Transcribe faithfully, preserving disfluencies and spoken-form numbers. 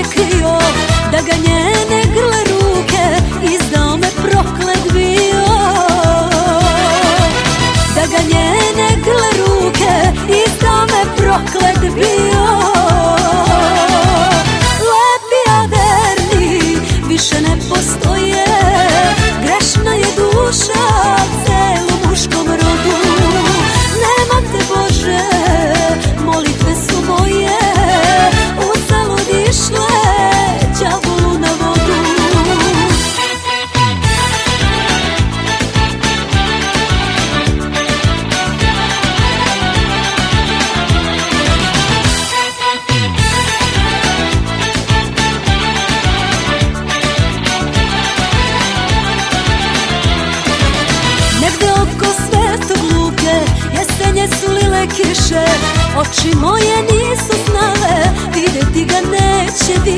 krio, da ga njene grle ruke izdao me proklet bio. Da ga njene grle ruke izdao me proklet bio. Lepi a verni više ne postoje, grešna je duša celom muškom rodu. Nemam te Bože, molitve su moje uzalud išle đavolu na vodu. Negde oko Svetog Luke jesenje su lile kiše, oči moje nisu znale, videti ga neće više.